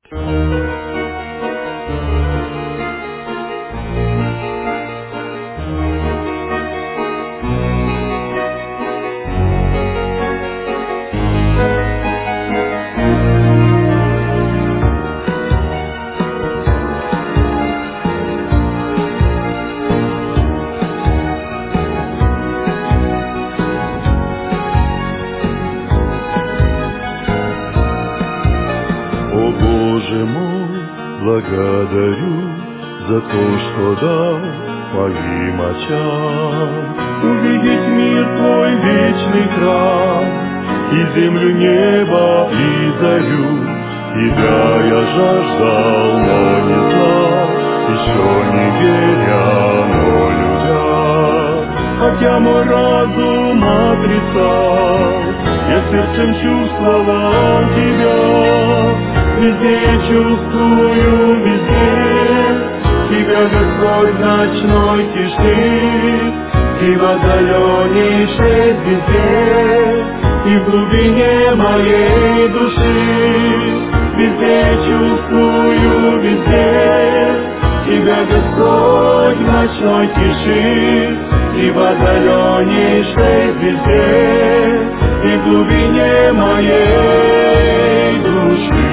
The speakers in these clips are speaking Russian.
О Боже мой, благодарю за то, что дал моим очам увидеть мир Твой вечный храм, и землю, небо, и зарю. Тебя я жаждал, но не знал, еще не веря, молю я. Хотя мой разум отрицал, я сердцем чувствовал Тебя. Везде чувствую, везде Тебя, Господь, в ночной тиши, и в отдаленнейшей звезде, и в глубине моей души. Везде чувствую, везде Тебя, Господь, в ночной тиши, и в отдаленнейшей звезде, и в глубине моей души.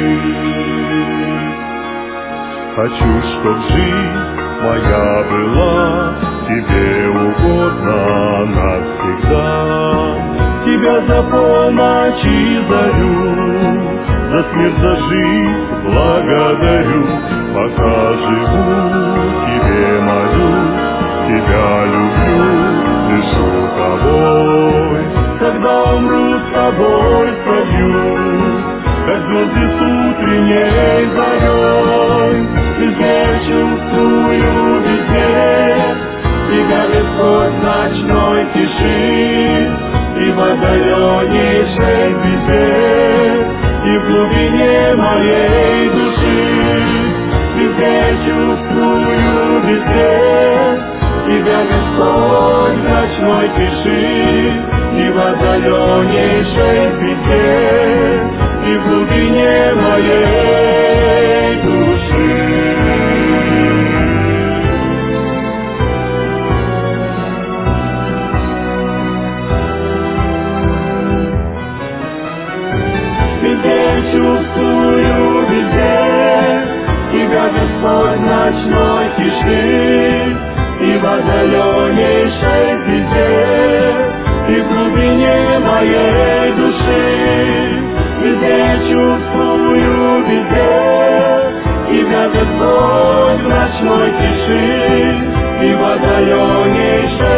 Хочу, чтоб жизнь моя была Тебе угодна навсегда. Тебя за помощь и зарю, за смерть, за жизнь благодарю. Пока живу, Тебе молюсь, Тебя люблю, дышу Тобой. Когда умру, с Тобой сольюсь, как звезды с утренней зарей. Везде чувствую, везде Тебя, Господь, в ночной тиши, и в отдаленнейшей звезде, и в глубине моей души. Везде чувствую, везде Тебя, Господь, в ночной тиши, и в отдаленнейшей звезде, и в глубине моей души. Везде чувствую, везде Тебя, Господь, в ночной тиши, и в отдаленнейшей звезде, и в глубине моей души. Везде чувствую, везде Тебя, Господь, в ночной тиши, и в отдаленнейшей